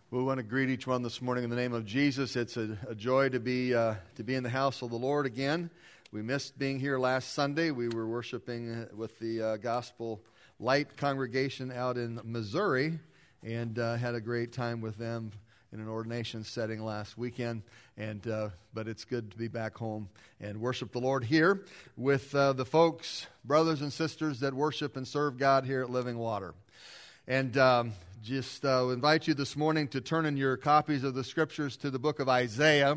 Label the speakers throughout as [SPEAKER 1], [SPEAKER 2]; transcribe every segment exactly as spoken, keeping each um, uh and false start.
[SPEAKER 1] We want to greet each one this morning in the name of Jesus. It's a, a joy to be uh, to be in the house of the Lord again. We missed being here last Sunday. We were worshiping with the uh, Gospel Light congregation out in Missouri, and uh, had a great time with them in an ordination setting last weekend. And uh, but it's good to be back home and worship the Lord here with uh, the folks, brothers and sisters that worship and serve God here at Living Water. And um, just uh, invite you this morning to turn in your copies of the Scriptures to the book of Isaiah.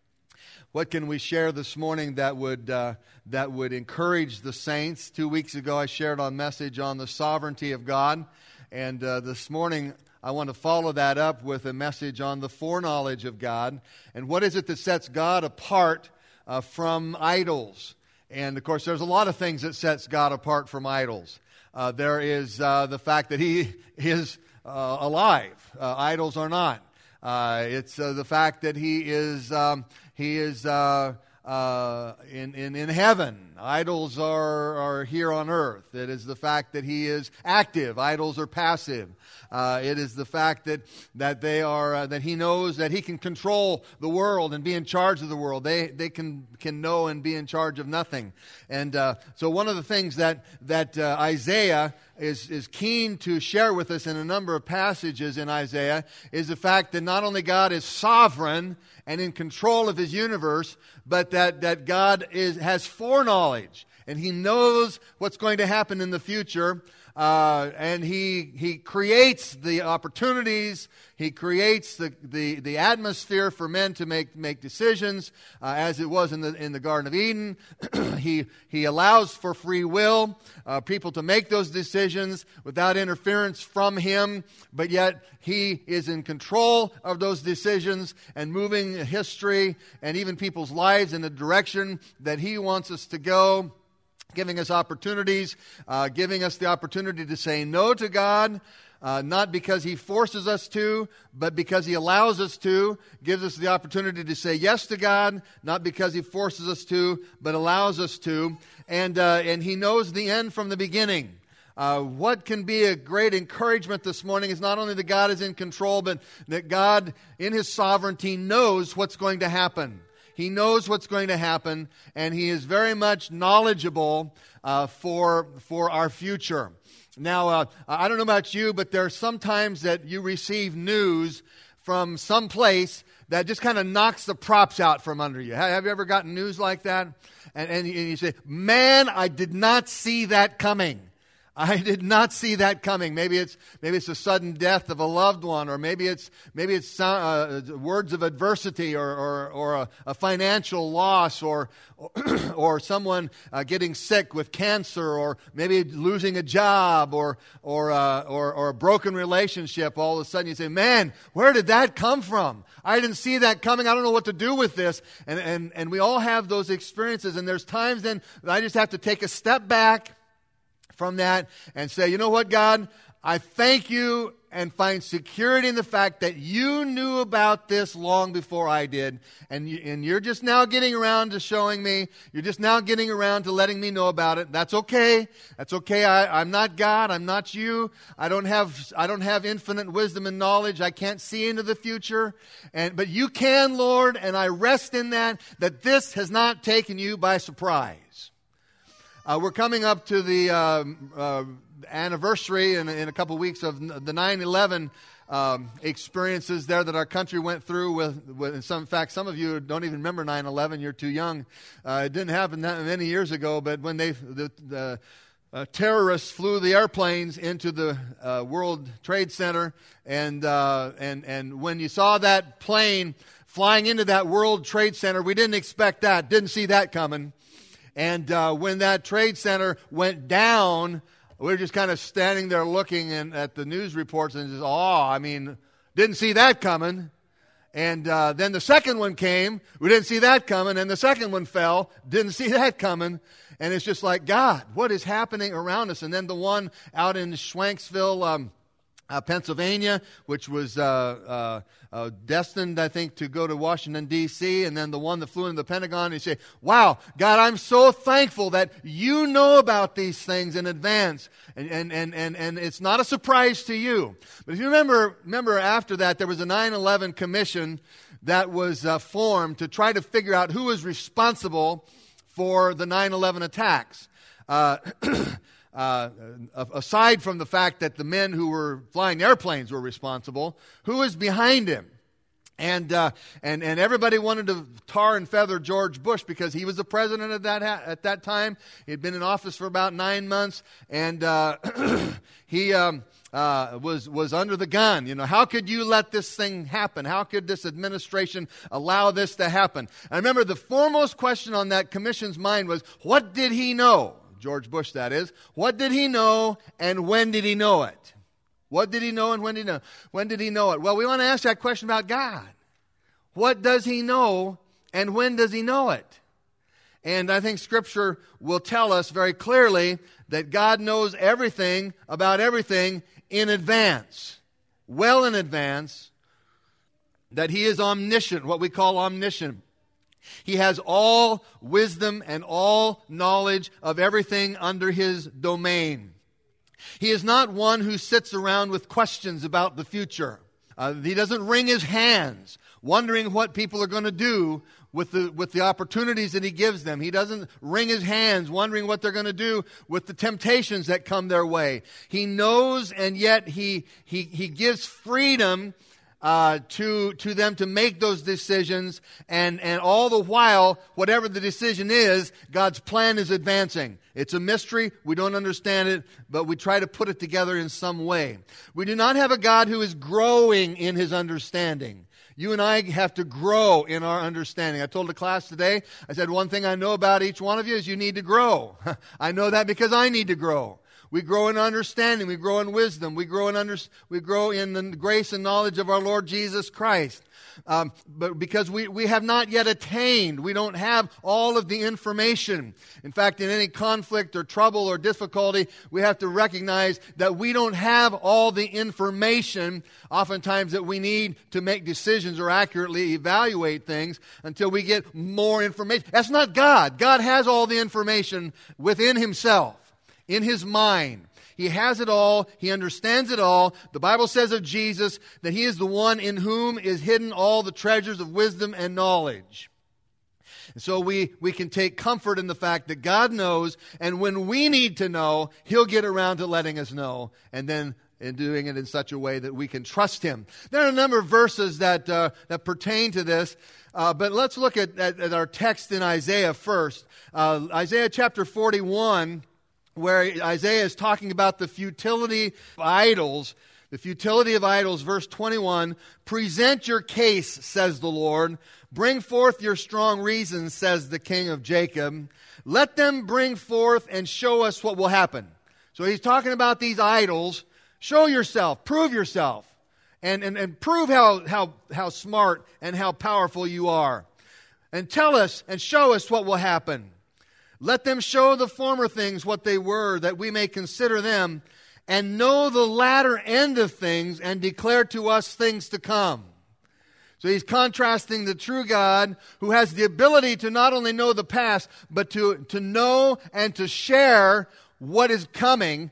[SPEAKER 1] What can we share this morning that would uh, that would encourage the saints? Two weeks ago I shared a message on the sovereignty of God. And uh, this morning I want to follow that up with a message on the foreknowledge of God. And what is it that sets God apart uh, from idols? And of course there's a lot of things that sets God apart from idols. Uh, there is uh, the fact that He is uh, alive. Uh, idols are not. Uh, it's uh, the fact that He is um, He is uh, uh, in, in in heaven. Idols are are here on earth. It is the fact that He is active. Idols are passive. Uh, it is the fact that that they are uh, that He knows that He can control the world and be in charge of the world. They they can can know and be in charge of nothing. And uh, so one of the things that that uh, Isaiah is is keen to share with us in a number of passages in Isaiah is the fact that not only God is sovereign and in control of His universe, but that that God is has foreknowledge and He knows what's going to happen in the future. Uh, and he he creates the opportunities. He creates the, the, the atmosphere for men to make make decisions, uh, as it was in the in the Garden of Eden. he he allows for free will, uh, people to make those decisions without interference from Him. But yet He is in control of those decisions and moving history and even people's lives in the direction that He wants us to go. Giving us opportunities, uh, giving us the opportunity to say no to God, uh, not because He forces us to, but because He allows us to. Gives us the opportunity to say yes to God, not because He forces us to, but allows us to. And uh, and He knows the end from the beginning. Uh, what can be a great encouragement this morning is not only that God is in control, but that God, in His sovereignty, knows what's going to happen. He knows what's going to happen, and He is very much knowledgeable uh, for for our future. Now, uh, I don't know about you, but there are some times that you receive news from some place that just kind of knocks the props out from under you. Have you ever gotten news like that? And, and you say, man, I did not see that coming. I did not see that coming. Maybe it's maybe it's the sudden death of a loved one, or maybe it's maybe it's uh, words of adversity, or or, or a, a financial loss, or or someone uh, getting sick with cancer, or maybe losing a job, or or, uh, or or a broken relationship. All of a sudden, you say, "Man, where did that come from? I didn't see that coming. I don't know what to do with this." And and and we all have those experiences. And there's times then that I just have to take a step back from that and say, you know what, God, I thank You and find security in the fact that You knew about this long before I did, and, you, and You're just now getting around to showing me, You're just now getting around to letting me know about it. That's okay. That's okay. I, I'm not God. I'm not You. I don't have I don't have infinite wisdom and knowledge. I can't see into the future, and but You can, Lord, and I rest in that, that this has not taken You by surprise. Uh, we're coming up to the uh, uh, anniversary in, in a couple of weeks of the nine eleven um, experiences there that our country went through. With, with in, some, in fact, some of you don't even remember nine eleven. You're too young. Uh, it didn't happen that many years ago, but when they the, the uh, terrorists flew the airplanes into the uh, World Trade Center, and uh, and and when you saw that plane flying into that World Trade Center, we didn't expect that. Didn't see that coming. And uh, when that trade center went down, we were just kind of standing there looking in, at the news reports and just, oh, I mean, didn't see that coming. And uh, then the second one came, we didn't see that coming. And the second one fell, didn't see that coming. And it's just like, God, what is happening around us? And then the one out in Schwanksville, um, Uh, Pennsylvania, which was uh, uh, uh, destined, I think, to go to Washington, D C, and then the one that flew into the Pentagon. And you say, wow, God, I'm so thankful that you know about these things in advance, and, and, and, and, and it's not a surprise to you. But if you remember, remember after that, there was a nine eleven commission that was uh, formed to try to figure out who was responsible for the nine eleven attacks. Uh Uh, aside from the fact that the men who were flying airplanes were responsible, who was behind him? And uh, and and everybody wanted to tar and feather George Bush because he was the president at that ha- at that time. He had been in office for about nine months, and uh, he um, uh, was was under the gun. You know, how could you let this thing happen? How could this administration allow this to happen? I remember the foremost question on that commission's mind was, what did he know? George Bush, that is. What did he know, and when did he know it? What did he know, and when did he know? When did he know it? Well, we want to ask that question about God. What does he know, and when does he know it? And I think Scripture will tell us very clearly that God knows everything about everything in advance, well in advance, that he is omniscient, what we call omniscient. He has all wisdom and all knowledge of everything under his domain. He is not one who sits around with questions about the future. Uh, he doesn't wring his hands wondering what people are going to do with the with the opportunities that he gives them. He doesn't wring his hands wondering what they're going to do with the temptations that come their way. He knows, and yet he he he gives freedom Uh, to to them to make those decisions, and, and all the while, whatever the decision is, God's plan is advancing. It's a mystery. We don't understand it, but we try to put it together in some way. We do not have a God who is growing in his understanding. You and I have to grow in our understanding. I told the class today, I said, one thing I know about each one of you is you need to grow. I know that because I need to grow. We grow in understanding. We grow in wisdom. We grow in under, we grow in the grace and knowledge of our Lord Jesus Christ. Um, but because we, we have not yet attained, we don't have all of the information. In fact, in any conflict or trouble or difficulty, we have to recognize that we don't have all the information, oftentimes, that we need to make decisions or accurately evaluate things until we get more information. That's not God. God has all the information within himself, in his mind. He has it all. He understands it all. The Bible says of Jesus that he is the one in whom is hidden all the treasures of wisdom and knowledge. And so we, we can take comfort in the fact that God knows, and when we need to know, he'll get around to letting us know, and then in doing it in such a way that we can trust him. There are a number of verses that uh, that pertain to this, uh, but let's look at, at, at our text in Isaiah first. Uh, Isaiah chapter forty-one, where Isaiah is talking about the futility of idols. The futility of idols, verse twenty-one, present your case, says the Lord. Bring forth your strong reasons, says the King of Jacob. Let them bring forth and show us what will happen. So he's talking about these idols. Show yourself, prove yourself, and, and, and prove how, how, how smart and how powerful you are. And tell us and show us what will happen. Let them show the former things what they were, that we may consider them, and know the latter end of things, and declare to us things to come. So he's contrasting the true God, who has the ability to not only know the past, but to, to know and to share what is coming,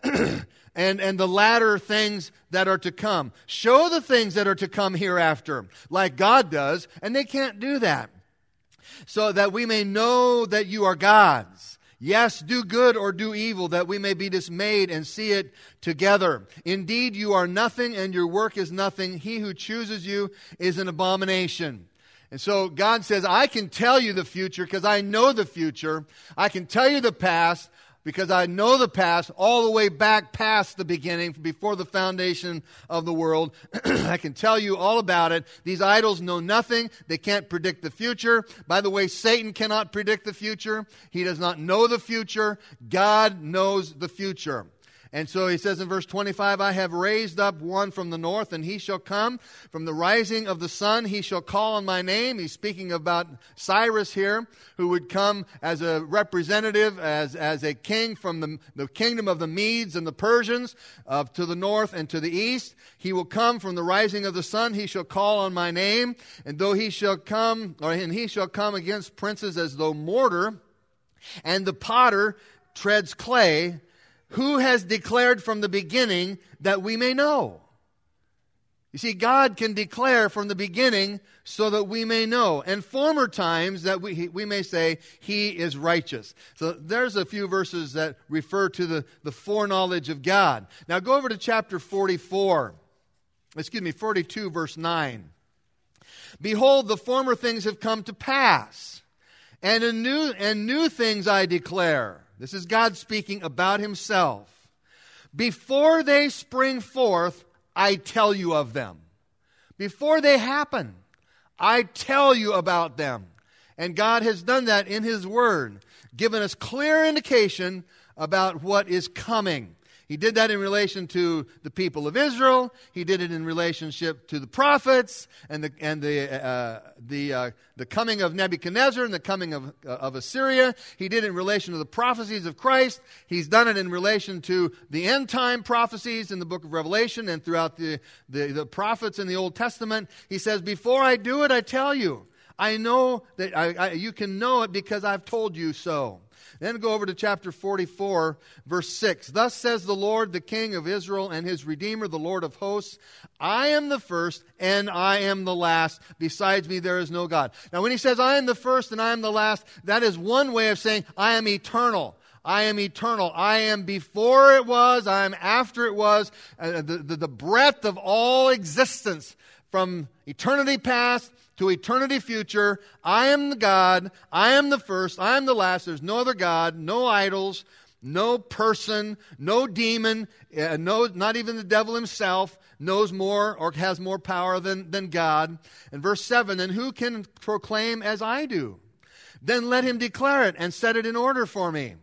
[SPEAKER 1] and, and the latter things that are to come. Show the things that are to come hereafter, like God does, and they can't do that. So that we may know that you are God's. Yes, do good or do evil, that we may be dismayed and see it together. Indeed, you are nothing, and your work is nothing. He who chooses you is an abomination. And so God says, I can tell you the future because I know the future. I can tell you the past because I know the past all the way back past the beginning, before the foundation of the world. I can tell you all about it. These idols know nothing. They can't predict the future. By the way, Satan cannot predict the future. He does not know the future. God knows the future. And so he says in verse twenty-five, I have raised up one from the north, and he shall come from the rising of the sun. He shall call on my name. He's speaking about Cyrus here, who would come as a representative, as, as a king from the, the kingdom of the Medes and the Persians, uh, to the north and to the east. He will come from the rising of the sun. He shall call on my name. And though he shall come, or and he shall come against princes as though mortar, and the potter treads clay, who has declared from the beginning that we may know? You see, God can declare from the beginning so that we may know. And former times that we we may say, He is righteous. So there's a few verses that refer to the, the foreknowledge of God. Now go over to chapter forty-four. Excuse me, forty-two, verse nine. Behold, the former things have come to pass, and a new and new things I declare. This is God speaking about Himself. Before they spring forth, I tell you of them. Before they happen, I tell you about them. And God has done that in His Word, given us clear indication about what is coming. He did that in relation to the people of Israel. He did it in relationship to the prophets and the and the uh, the uh, the coming of Nebuchadnezzar and the coming of uh, of Assyria. He did it in relation to the prophecies of Christ. He's done it in relation to the end time prophecies in the book of Revelation and throughout the the, the prophets in the Old Testament. He says, "Before I do it, I tell you. I know that I, I, you can know it because I've told you so." Then go over to chapter forty-four, verse six. Thus says the Lord, the King of Israel and His Redeemer, the Lord of hosts, I am the first and I am the last. Besides me there is no God. Now when He says I am the first and I am the last, that is one way of saying I am eternal. I am eternal. I am before it was. I am after it was. Uh, the, the, the breadth of all existence from eternity past to eternity future. I am the God. I am the first. I am the last. There's no other God, no idols, no person, no demon, uh, no, not even the devil himself knows more or has more power than, than God. And verse seven, and who can proclaim as I do? Then let him declare it and set it in order for me.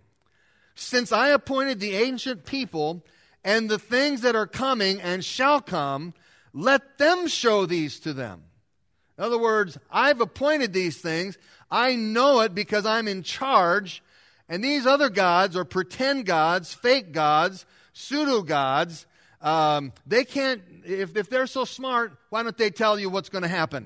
[SPEAKER 1] Since I appointed the ancient people and the things that are coming and shall come, let them show these to them. In other words, I've appointed these things. I know it because I'm in charge. And these other gods, or pretend gods, fake gods, pseudo-gods, um, they can't, if, if they're so smart, why don't they tell you what's going to happen?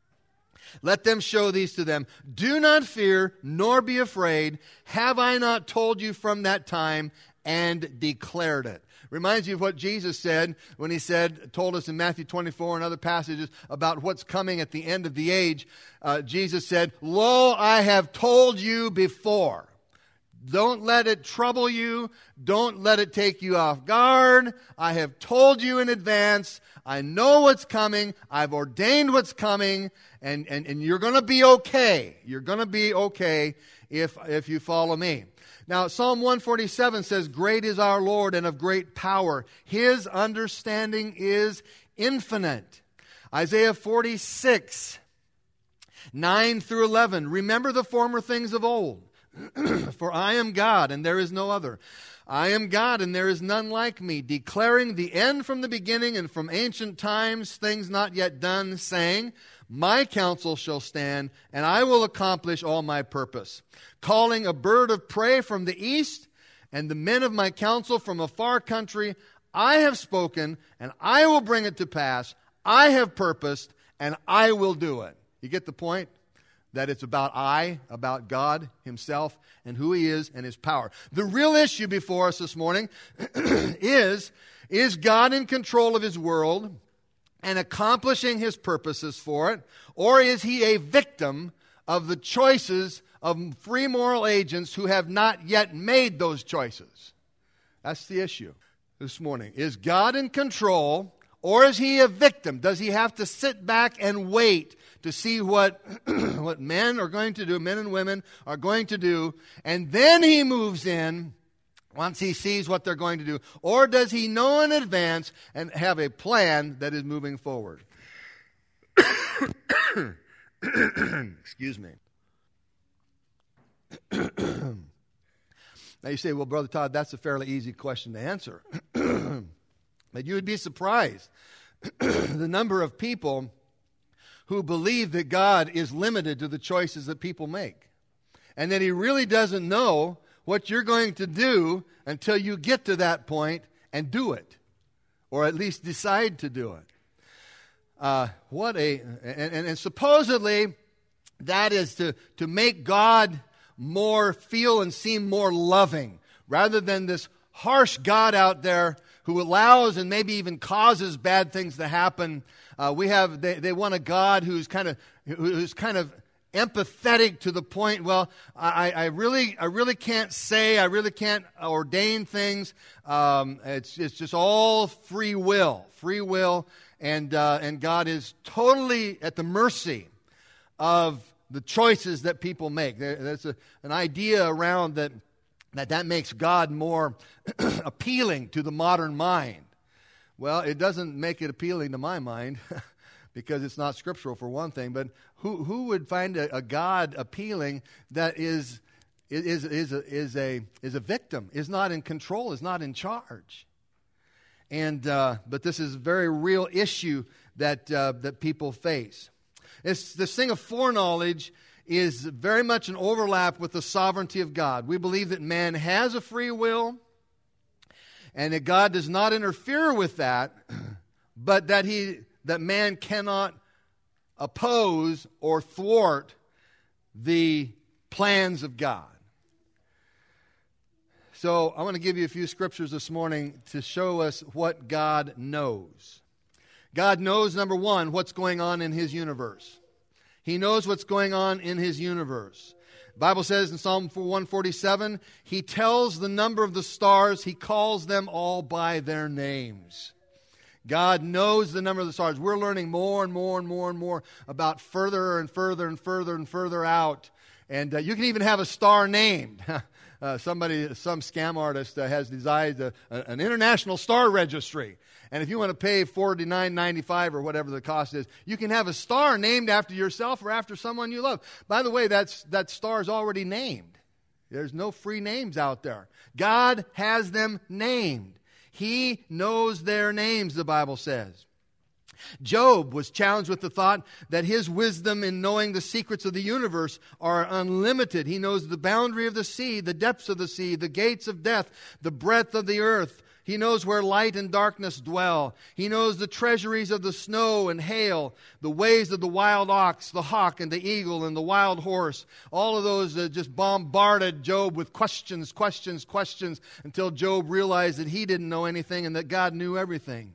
[SPEAKER 1] Let them show these to them. Do not fear, nor be afraid. Have I not told you from that time and declared it? Reminds you of what Jesus said when He said, told us in Matthew twenty-four and other passages about what's coming at the end of the age. Uh, Jesus said, Lo, I have told you before. Don't let it trouble you. Don't let it take you off guard. I have told you in advance. I know what's coming. I've ordained what's coming. And, and, and you're going to be okay. You're going to be okay if, if you follow me. Now, Psalm one forty-seven says, Great is our Lord and of great power. His understanding is infinite. Isaiah forty-six, nine through eleven. Remember the former things of old. For I am God and there is no other. I am God and there is none like me, declaring the end from the beginning and from ancient times, things not yet done, saying, My counsel shall stand, and I will accomplish all my purpose. Calling a bird of prey from the east, and the men of my counsel from a far country, I have spoken, and I will bring it to pass. I have purposed, and I will do it. You get the point? That it's about I, about God Himself, and who He is, and His power. The real issue before us this morning is, is God in control of His world and accomplishing His purposes for it, or is He a victim of the choices of free moral agents who have not yet made those choices? That's the issue this morning. Is God in control, or is He a victim? Does He have to sit back and wait to see what, what men are going to do, men and women are going to do, and then He moves in once He sees what they're going to do? Or does He know in advance and have a plan that is moving forward? Excuse me. Now you say, well, Brother Todd, that's a fairly easy question to answer. But you would be surprised the number of people who believe that God is limited to the choices that people make, and that He really doesn't know what you're going to do until you get to that point and do it, or at least decide to do it. Uh, what a and, and, and supposedly that is to, to make God more feel and seem more loving, rather than this harsh God out there who allows and maybe even causes bad things to happen. Uh, we have they, they want a God who's kind of who's kind of empathetic to the point. Well, I, I really I really can't say, I really can't ordain things. Um, it's it's just all free will, free will, and uh, and God is totally at the mercy of the choices that people make. There, there's a, an idea around that that that makes God more appealing to the modern mind. Well, it doesn't make it appealing to my mind because it's not scriptural, for one thing. But who who would find a, a God appealing that is is is a, is a is a victim, is not in control, is not in charge? And uh, but this is a very real issue that uh, that people face. It's, this thing of foreknowledge is very much an overlap with the sovereignty of God. We believe that man has a free will, and that God does not interfere with that, but that he that man cannot oppose or thwart the plans of God. So I want to give you a few scriptures this morning to show us what God knows. God knows, number one, what's going on in His universe. He knows what's going on in His universe. The Bible says in Psalm one forty-seven, He tells the number of the stars, He calls them all by their names. God knows the number of the stars. We're learning more and more and more and more about further and further and further and further out. And uh, you can even have a star named. Uh, somebody, some scam artist uh, has designed a, a, an international star registry. And if you want to pay forty-nine ninety-five or whatever the cost is, you can have a star named after yourself or after someone you love. By the way, that's, that star is already named. There's no free names out there. God has them named. He knows their names, the Bible says. Job was challenged with the thought that his wisdom in knowing the secrets of the universe are unlimited. He knows the boundary of the sea, the depths of the sea, the gates of death, the breadth of the earth. He knows where light and darkness dwell. He knows the treasuries of the snow and hail, the ways of the wild ox, the hawk and the eagle and the wild horse. All of those uh, just bombarded Job with questions, questions, questions, until Job realized that he didn't know anything and that God knew everything.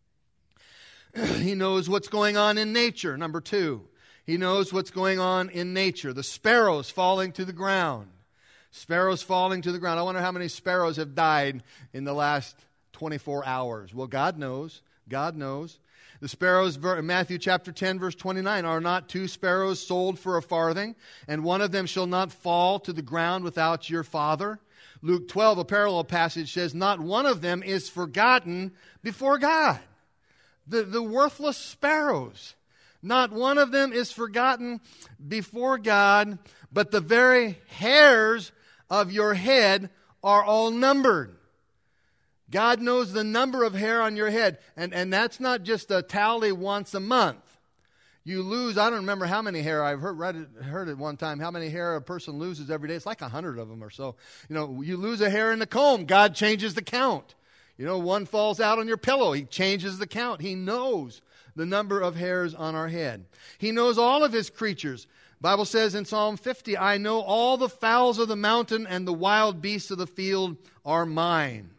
[SPEAKER 1] He knows what's going on in nature, number two. He knows what's going on in nature. The sparrows falling to the ground. Sparrows falling to the ground. I wonder how many sparrows have died in the last twenty-four hours. Well, God knows. God knows. The sparrows, in Matthew chapter ten, verse twenty-nine, are not two sparrows sold for a farthing, and one of them shall not fall to the ground without your Father. Luke twelve, a parallel passage, says, not one of them is forgotten before God. The, the worthless sparrows. Not one of them is forgotten before God, but the very hairs of your head are all numbered. God knows the number of hair on your head. And, and that's not just a tally once a month. You lose, I don't remember how many hair, I've heard, read it, heard it one time, how many hair a person loses every day. It's like a hundred of them or so. You know, you lose a hair in the comb, God changes the count. You know, one falls out on your pillow. He changes the count. He knows the number of hairs on our head. He knows all of His creatures. The Bible says in Psalm fifty, I know all the fowls of the mountain and the wild beasts of the field are mine.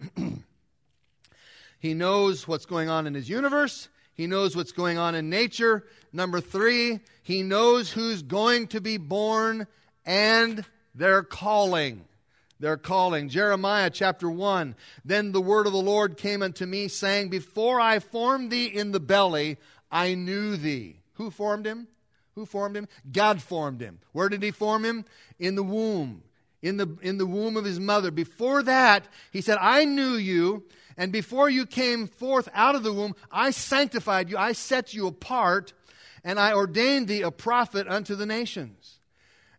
[SPEAKER 1] He knows what's going on in His universe. He knows what's going on in nature. Number three, He knows who's going to be born and their calling. Their calling. Jeremiah chapter one. Then the word of the Lord came unto me, saying, before I formed thee in the belly, I knew thee. Who formed him? Who formed him? God formed him. Where did He form him? In the womb. In the, in the womb of his mother. Before that, He said, I knew you, and before you came forth out of the womb, I sanctified you, I set you apart, and I ordained thee a prophet unto the nations.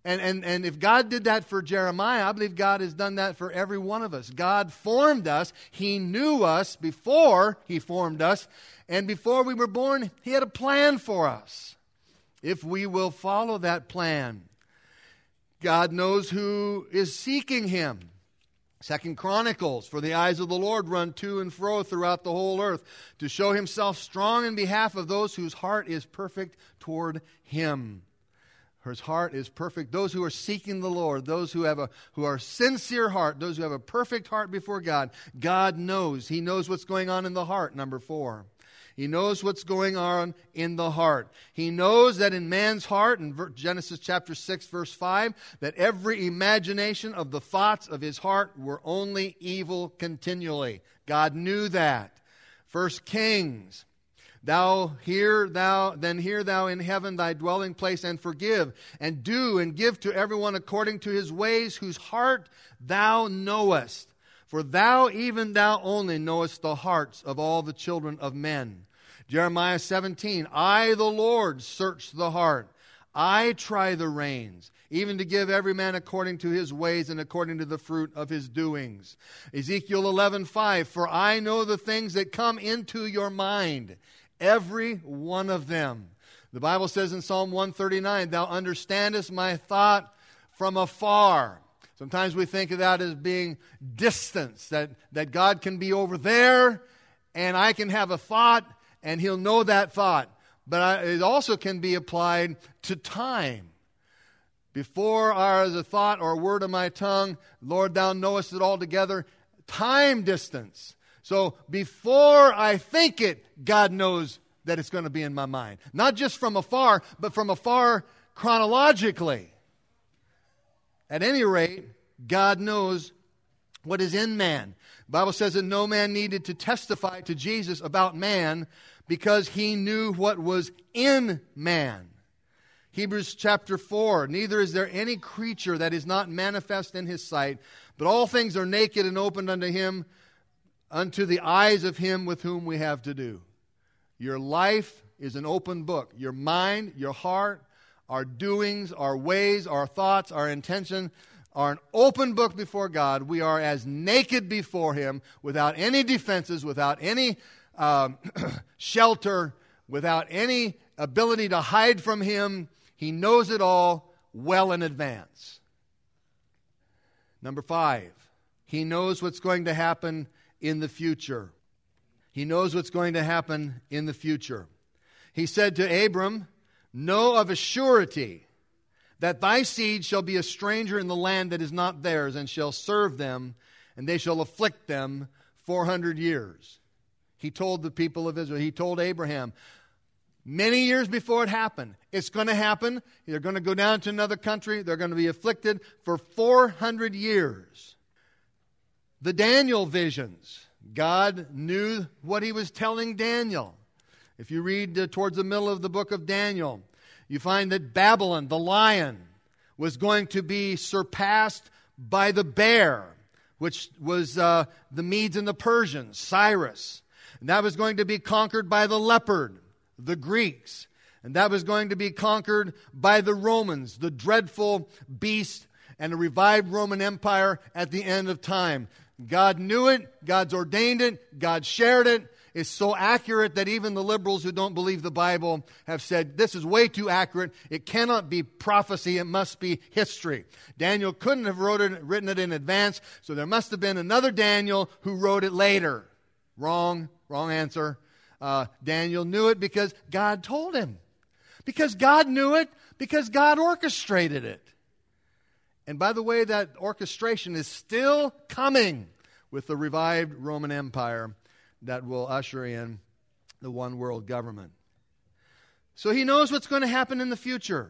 [SPEAKER 1] And, and, and if God did that for Jeremiah, I believe God has done that for every one of us. God formed us. He knew us before He formed us. And before we were born, He had a plan for us. If we will follow that plan, God knows who is seeking Him. Second Chronicles, for the eyes of the Lord run to and fro throughout the whole earth, to show Himself strong in behalf of those whose heart is perfect toward Him. His heart is perfect. Those who are seeking the Lord, those who have a who are sincere heart, those who have a perfect heart before God, God knows. He knows what's going on in the heart, number four. He knows what's going on in the heart. He knows that in man's heart, in Genesis chapter six, verse five, that every imagination of the thoughts of his heart were only evil continually. God knew that. First Kings, Thou hear thou, then hear thou in heaven thy dwelling place, and forgive, and do and give to everyone according to his ways, whose heart thou knowest. For thou, even thou only, knowest the hearts of all the children of men. Jeremiah seventeen, I, the Lord, search the heart. I try the reins, even to give every man according to his ways and according to the fruit of his doings. Ezekiel eleven five, for I know the things that come into your mind, every one of them. The Bible says in Psalm one thirty-nine, thou understandest my thought from afar. Sometimes we think of that as being distance, that, that God can be over there and I can have a thought and He'll know that thought. But I, it also can be applied to time. Before our, the thought or word of my tongue, Lord, thou knowest it altogether. Time distance. So before I think it, God knows that it's going to be in my mind. Not just from afar, but from afar chronologically. At any rate, God knows what is in man. The Bible says that no man needed to testify to Jesus about man because He knew what was in man. Hebrews chapter four, neither is there any creature that is not manifest in His sight, but all things are naked and opened unto Him, unto the eyes of Him with whom we have to do. Your life is an open book. Your mind, your heart, our doings, our ways, our thoughts, our intention are an open book before God. We are as naked before Him, without any defenses, without any um, shelter, without any ability to hide from Him. He knows it all well in advance. Number five, He knows what's going to happen in the future. He knows what's going to happen in the future. He said to Abram, know of a surety that thy seed shall be a stranger in the land that is not theirs, and shall serve them, and they shall afflict them four hundred years. He told the people of Israel, He told Abraham, many years before it happened, it's going to happen. They're going to go down to another country. They're going to be afflicted for four hundred years. The Daniel visions, God knew what He was telling Daniel. If you read uh, towards the middle of the book of Daniel, you find that Babylon, the lion, was going to be surpassed by the bear, which was uh, the Medes and the Persians, Cyrus. And that was going to be conquered by the leopard, the Greeks. And that was going to be conquered by the Romans, the dreadful beast, and a revived Roman Empire at the end of time. God knew it. God's ordained it. God shared it. It's so accurate that even the liberals who don't believe the Bible have said, this is way too accurate. It cannot be prophecy. It must be history. Daniel couldn't have wrote it, written it in advance, so there must have been another Daniel who wrote it later. Wrong. Wrong answer. Uh, Daniel knew it because God told him. Because God knew it, because God orchestrated it. And by the way, that orchestration is still coming with the revived Roman Empire that will usher in the one world government. So He knows what's going to happen in the future.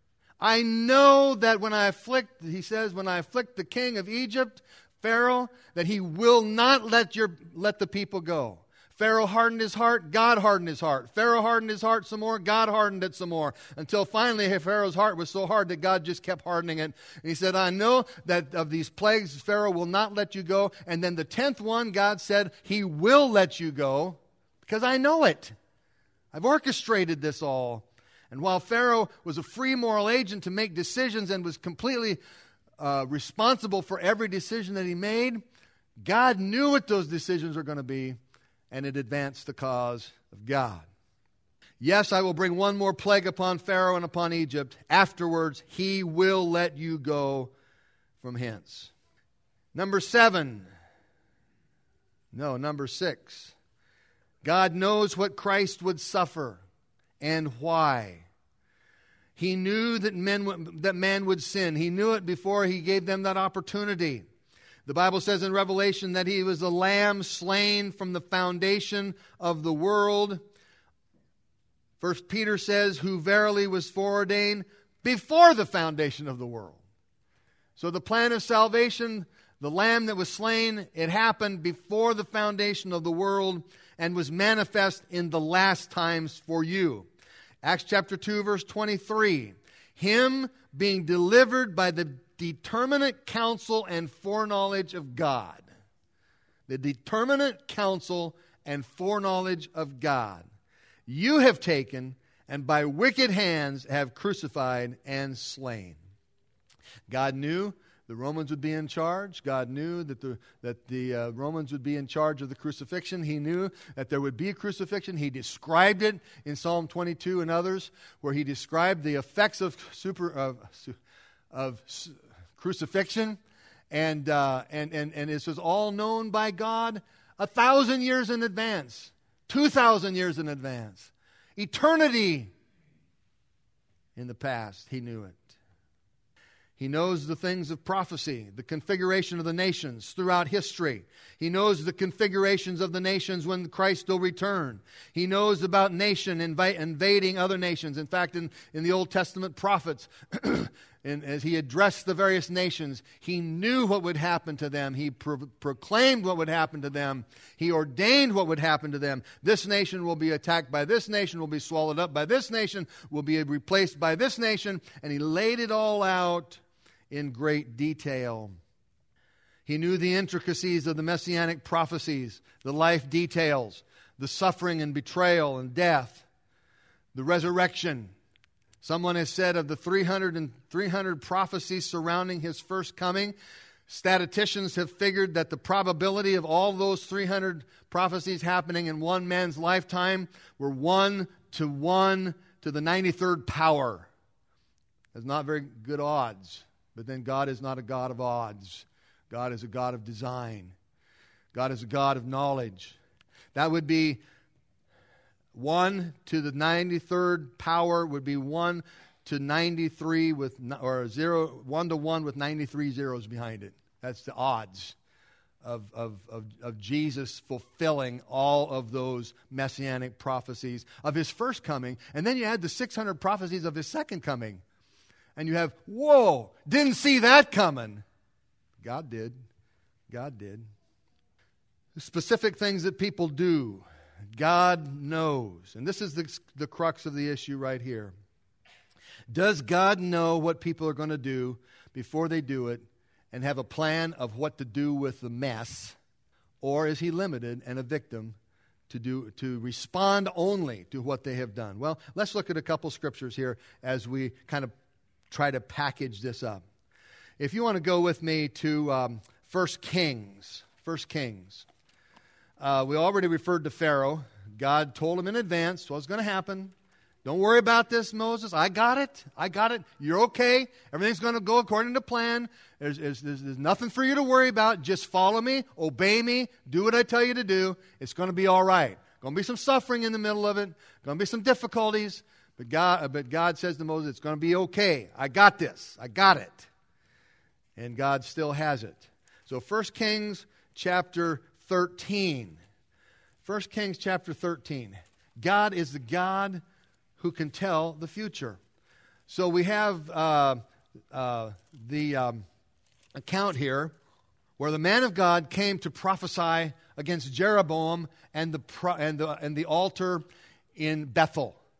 [SPEAKER 1] I know that when I afflict, He says, when I afflict the king of Egypt, Pharaoh, that he will not let your let the people go. Pharaoh hardened his heart, God hardened his heart. Pharaoh hardened his heart some more, God hardened it some more. Until finally Pharaoh's heart was so hard that God just kept hardening it. And He said, I know that of these plagues, Pharaoh will not let you go. And then the tenth one, God said, He will let you go because I know it. I've orchestrated this all. And while Pharaoh was a free moral agent to make decisions and was completely uh, responsible for every decision that he made, God knew what those decisions were going to be, and it advanced the cause of God. Yes, I will bring one more plague upon Pharaoh and upon Egypt. Afterwards, he will let you go from hence. Number seven. No, number six. God knows what Christ would suffer and why. He knew that men that man would sin. He knew it before he gave them that opportunity. The Bible says in Revelation that he was a lamb slain from the foundation of the world. First Peter says, who verily was foreordained before the foundation of the world. So the plan of salvation, the lamb that was slain, it happened before the foundation of the world and was manifest in the last times for you. Acts chapter two, verse twenty-three. Him being delivered by the determinate counsel and foreknowledge of God. The determinate counsel and foreknowledge of God. You have taken, and by wicked hands have crucified and slain. God knew the Romans would be in charge. God knew that the that the uh, Romans would be in charge of the crucifixion. He knew that there would be a crucifixion. He described it in Psalm twenty-two and others, where he described the effects of super of, of crucifixion, and uh, and and and this was all known by God a thousand years in advance. Two thousand years in advance. Eternity in the past, he knew it. He knows the things of prophecy, the configuration of the nations throughout history. He knows the configurations of the nations when Christ will return. He knows about nation invi- invading other nations. In fact, in, in the Old Testament prophets, and as he addressed the various nations, he knew what would happen to them. He pro- proclaimed what would happen to them. He ordained what would happen to them. This nation will be attacked by this nation, will be swallowed up by this nation, will be replaced by this nation. And he laid it all out in great detail. He knew the intricacies of the messianic prophecies, the life details, the suffering and betrayal and death, the resurrection. Someone has said of the three hundred and three hundred prophecies surrounding his first coming, statisticians have figured that the probability of all those three hundred prophecies happening in one man's lifetime were one to one to the ninety-third power. That's not very good odds. But then God is not a God of odds. God is a God of design. God is a God of knowledge. That would be one to the ninety-third power would be one to ninety-three with, or zero, one to one with ninety-three zeros behind it. That's the odds of, of, of, of Jesus fulfilling all of those messianic prophecies of his first coming. And then you add the six hundred prophecies of his second coming. And you have, whoa, didn't see that coming. God did. God did. The specific things that people do, God knows. And this is the, the crux of the issue right here. Does God know what people are going to do before they do it and have a plan of what to do with the mess? Or is he limited and a victim to do to respond only to what they have done? Well, let's look at a couple scriptures here as we kind of try to package this up. If you want to go with me to um, First Kings. First Kings. Uh, we already referred to Pharaoh. God told him in advance what's going to happen. Don't worry about this, Moses. I got it. I got it. You're okay. Everything's going to go according to plan. There's, there's, there's, there's nothing for you to worry about. Just follow me. Obey me. Do what I tell you to do. It's going to be all right. Going to be some suffering in the middle of it. Going to be some difficulties. But God, but God says to Moses, it's going to be okay. I got this. I got it. And God still has it. So First Kings chapter thirteen. First Kings chapter thirteen. God is the God who can tell the future. So we have uh, uh, the um, account here where the man of God came to prophesy against Jeroboam and the, pro- and the, and the altar in Bethel.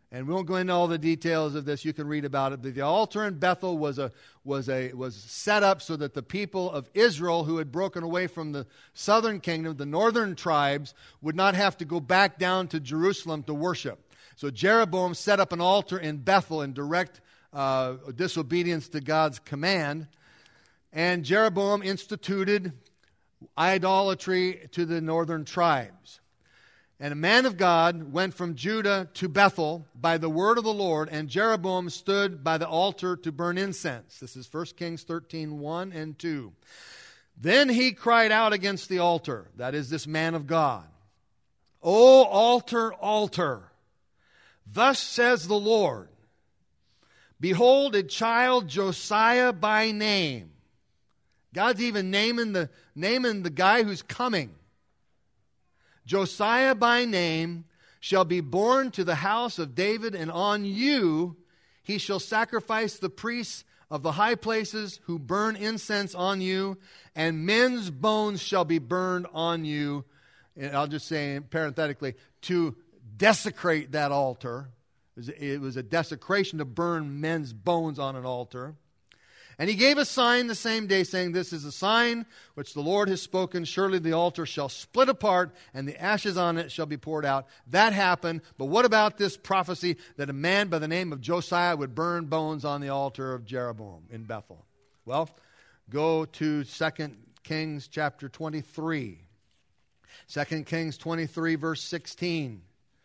[SPEAKER 1] And we won't go into all the details of this. You can read about it. The altar in Bethel was a was a was set up so that the people of Israel who had broken away from the southern kingdom, the northern tribes, would not have to go back down to Jerusalem to worship. So Jeroboam set up an altar in Bethel in direct uh, disobedience to God's command. And Jeroboam instituted idolatry to the northern tribes. And a man of God went from Judah to Bethel by the word of the Lord, and Jeroboam stood by the altar to burn incense. This is First Kings thirteen, one and two. Then he cried out against the altar, that is, this man of God. O altar, altar, thus says the Lord, behold a child Josiah by name. God's even naming the, naming the guy who's coming. Josiah by name shall be born to the house of David, and on you he shall sacrifice the priests of the high places who burn incense on you, and men's bones shall be burned on you. And I'll just say parenthetically, to desecrate that altar. It was a desecration to burn men's bones on an altar. And he gave a sign the same day, saying, this is a sign which the Lord has spoken. Surely the altar shall split apart, and the ashes on it shall be poured out. That happened. But what about this prophecy that a man by the name of Josiah would burn bones on the altar of Jeroboam in Bethel? Well, go to Second Kings chapter twenty-three. Second Kings twenty-three, verse sixteen.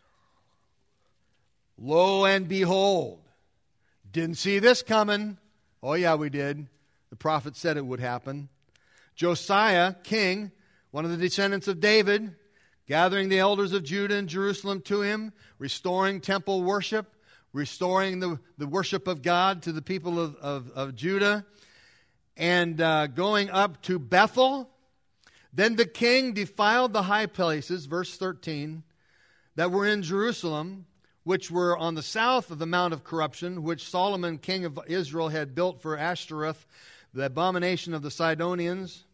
[SPEAKER 1] Lo and behold, didn't see this coming. Oh, yeah, we did. The prophet said it would happen. Josiah, king, one of the descendants of David, gathering the elders of Judah and Jerusalem to him, restoring temple worship, restoring the, the worship of God to the people of, of, of Judah, and uh, going up to Bethel. Then the king defiled the high places, verse thirteen, that were in Jerusalem, which were on the south of the Mount of Corruption, which Solomon, king of Israel, had built for Ashtoreth, the abomination of the Sidonians.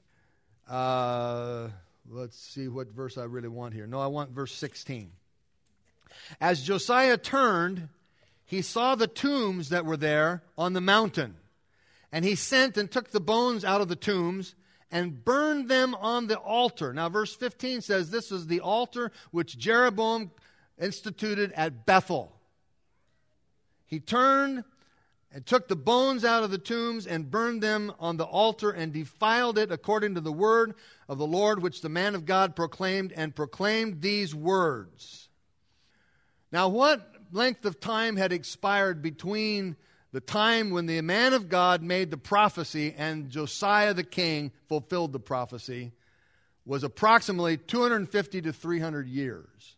[SPEAKER 1] Uh, let's see what verse I really want here. No, I want verse sixteen. As Josiah turned, he saw the tombs that were there on the mountain. And he sent and took the bones out of the tombs and burned them on the altar. Now, verse fifteen says this is the altar which Jeroboam instituted at Bethel. He turned and took the bones out of the tombs and burned them on the altar and defiled it according to the word of the Lord which the man of God proclaimed, and proclaimed these words. Now, what length of time had expired between the time when the man of God made the prophecy and Josiah the king fulfilled the prophecy was approximately two hundred fifty to three hundred years.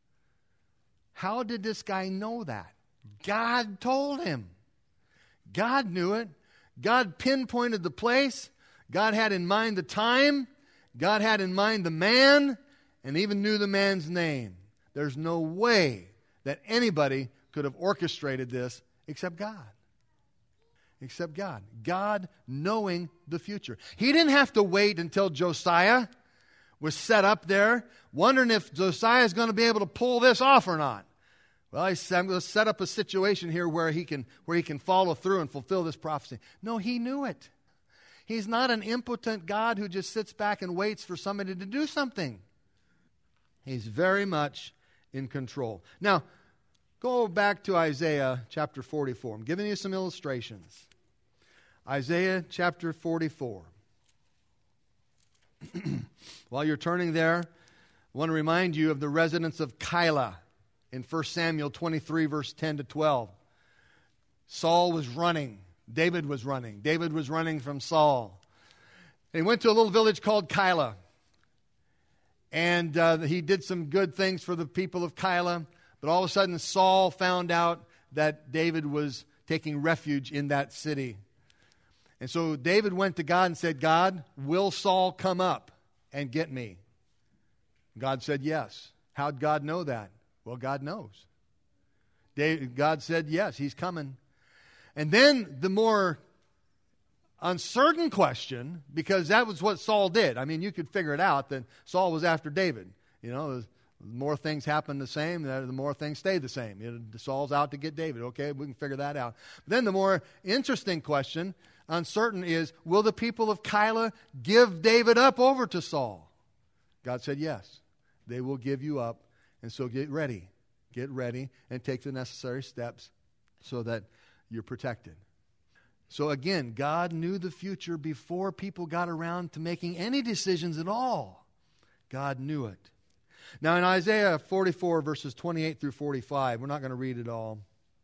[SPEAKER 1] How did this guy know that? God told him. God knew it. God pinpointed the place. God had in mind the time. God had in mind the man, and even knew the man's name. There's no way that anybody could have orchestrated this except God. Except God. God knowing the future. He didn't have to wait until Josiah was set up there, wondering if Josiah is going to be able to pull this off or not. Well, I'm going to set up a situation here where he can where he can follow through and fulfill this prophecy. No, he knew it. He's not an impotent God who just sits back and waits for somebody to do something. He's very much in control. Now, go back to Isaiah chapter forty-four. I'm giving you some illustrations. Isaiah chapter forty-four. While you're turning there, I want to remind you of the residents of Keilah in First Samuel twenty-three, verse ten to twelve. Saul was running. David was running. David was running from Saul. He went to a little village called Keilah. And uh, he did some good things for the people of Keilah. But all of a sudden, Saul found out that David was taking refuge in that city. And so David went to God and said, God, will Saul come up and get me? God said yes. How'd God know that? Well, God knows. David, God said yes, he's coming. And then the more uncertain question, because that was what Saul did. I mean, you could figure it out that Saul was after David. You know, The more things happen the same, the more things stay the same. You know, Saul's out to get David. Okay, we can figure that out. But then the more interesting question, uncertain, is, will the people of Keilah give David up over to Saul? God said yes. They will give you up, and so get ready. Get ready and take the necessary steps so that you're protected. So again, God knew the future before people got around to making any decisions at all. God knew it. Now in Isaiah forty-four, verses twenty-eight through forty-five, we're not going to read it all.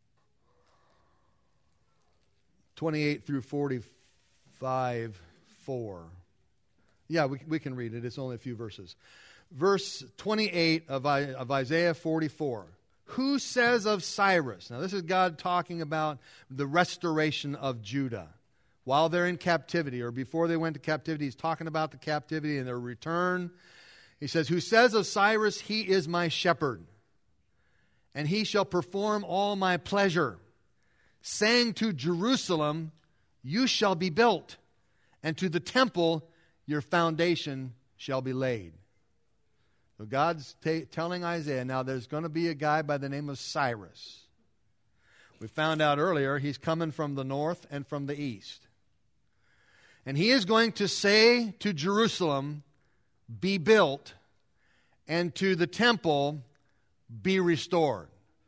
[SPEAKER 1] twenty-eight through forty-five, four. Yeah, we, we can read it. It's only a few verses. Verse twenty-eight of, of Isaiah forty-four. Who says of Cyrus? Now this is God talking about the restoration of Judah. While they're in captivity, or before they went to captivity, he's talking about the captivity and their return. He says, who says of Cyrus, he is my shepherd, and he shall perform all my pleasure, saying to Jerusalem, you shall be built, and to the temple your foundation shall be laid. So God's t- telling Isaiah, now there's going to be a guy by the name of Cyrus. We found out earlier he's coming from the north and from the east. And he is going to say to Jerusalem, be built, and to the temple be restored.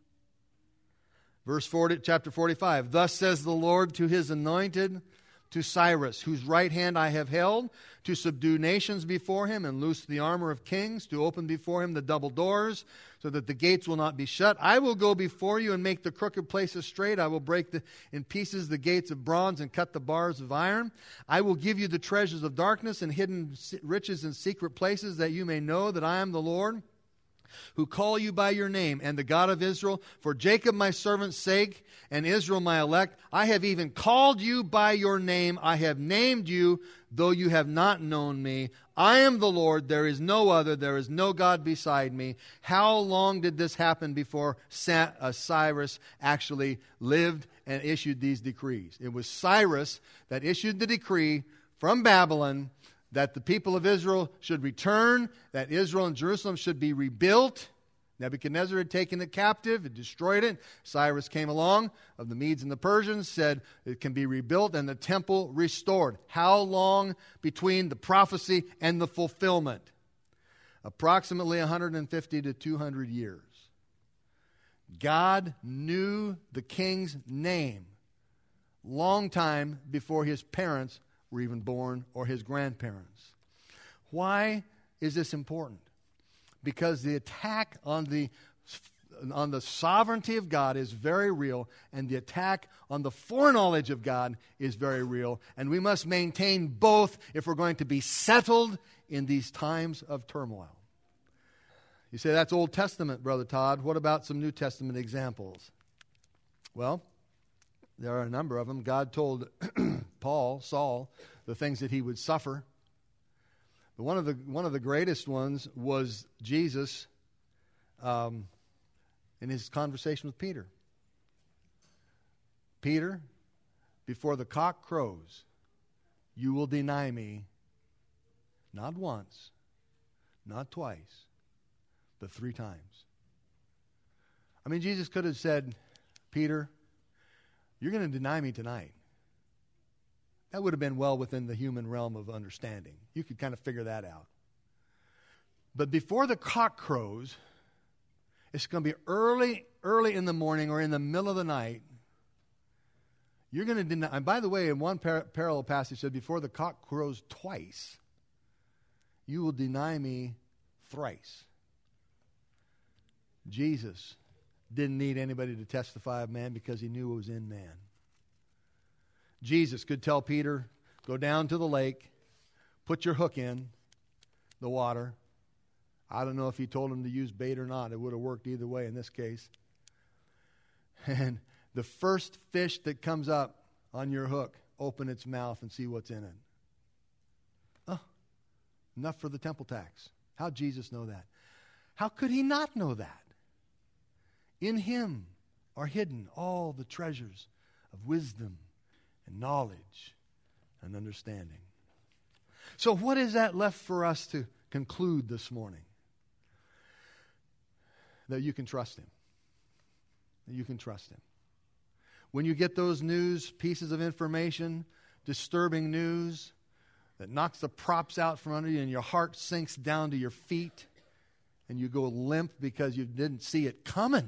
[SPEAKER 1] Verse forty, chapter forty-five, thus says the Lord to his anointed, to Cyrus, whose right hand I have held, to subdue nations before him and loose the armor of kings, to open before him the double doors, so that the gates will not be shut. I will go before you and make the crooked places straight. I will break the, in pieces the gates of bronze and cut the bars of iron. I will give you the treasures of darkness and hidden riches in secret places, that you may know that I am the Lord, who call you by your name, and the God of Israel. For Jacob my servant's sake, and Israel my elect, I have even called you by your name. I have named you, though you have not known me. I am the Lord, there is no other, there is no God beside me. How long did this happen before Cyrus actually lived and issued these decrees? It was Cyrus that issued the decree from Babylon that the people of Israel should return, that Israel and Jerusalem should be rebuilt. Nebuchadnezzar had taken it captive, had destroyed it. Cyrus came along of the Medes and the Persians, said it can be rebuilt and the temple restored. How long between the prophecy and the fulfillment? Approximately one hundred fifty to two hundred years. God knew the king's name long time before his parents were even born, or his grandparents. Why is this important? Because the attack on the on the sovereignty of God is very real, and the attack on the foreknowledge of God is very real, and we must maintain both if we're going to be settled in these times of turmoil. You say, that's Old Testament, Brother Todd. What about some New Testament examples? Well, there are a number of them. God told Paul, Saul, the things that he would suffer. But one of the one of the greatest ones was Jesus um, in his conversation with Peter. Peter, before the cock crows, you will deny me not once, not twice, but three times. I mean, Jesus could have said, Peter, you're going to deny me tonight. That would have been well within the human realm of understanding. You could kind of figure that out. But before the cock crows, it's going to be early, early in the morning or in the middle of the night. You're going to deny. And by the way, in one par- parallel passage, it said, before the cock crows twice, you will deny me thrice. Jesus didn't need anybody to testify of man because he knew it was in man. Jesus could tell Peter, go down to the lake, put your hook in the water. I don't know if he told him to use bait or not. It would have worked either way in this case. And the first fish that comes up on your hook, open its mouth and see what's in it. Oh, enough for the temple tax. How'd Jesus know that? How could he not know that? In him are hidden all the treasures of wisdom and knowledge and understanding. So what is that left for us to conclude this morning? that you can trust Him. That you can trust Him. When you get those news, pieces of information, disturbing news that knocks the props out from under you and your heart sinks down to your feet and you go limp because you didn't see it coming,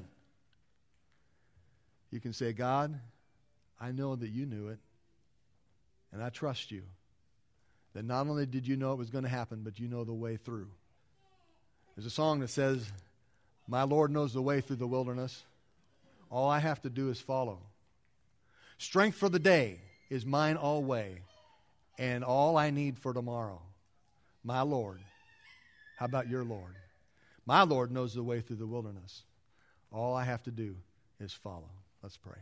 [SPEAKER 1] you can say, God, I know that you knew it, and I trust you. That not only did you know it was going to happen, but you know the way through. There's a song that says, my Lord knows the way through the wilderness. All I have to do is follow. Strength for the day is mine alway, and all I need for tomorrow. My Lord. How about your Lord? My Lord knows the way through the wilderness. All I have to do is follow. Let's pray.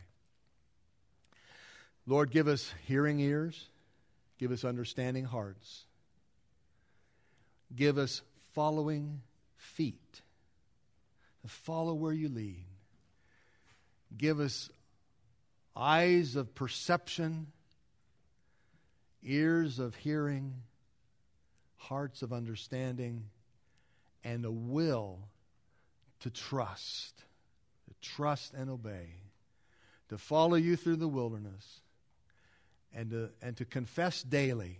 [SPEAKER 1] Lord, give us hearing ears. Give us understanding hearts. Give us following feet to follow where you lead. Give us eyes of perception, ears of hearing, hearts of understanding, and a will to trust, to trust and obey, to follow you through the wilderness, and to, and to confess daily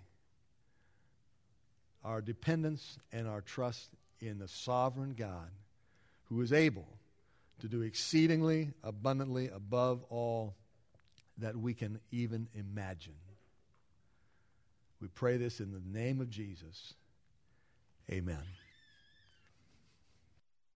[SPEAKER 1] our dependence and our trust in the sovereign God who is able to do exceedingly abundantly above all that we can even imagine. We pray this in the name of Jesus. Amen.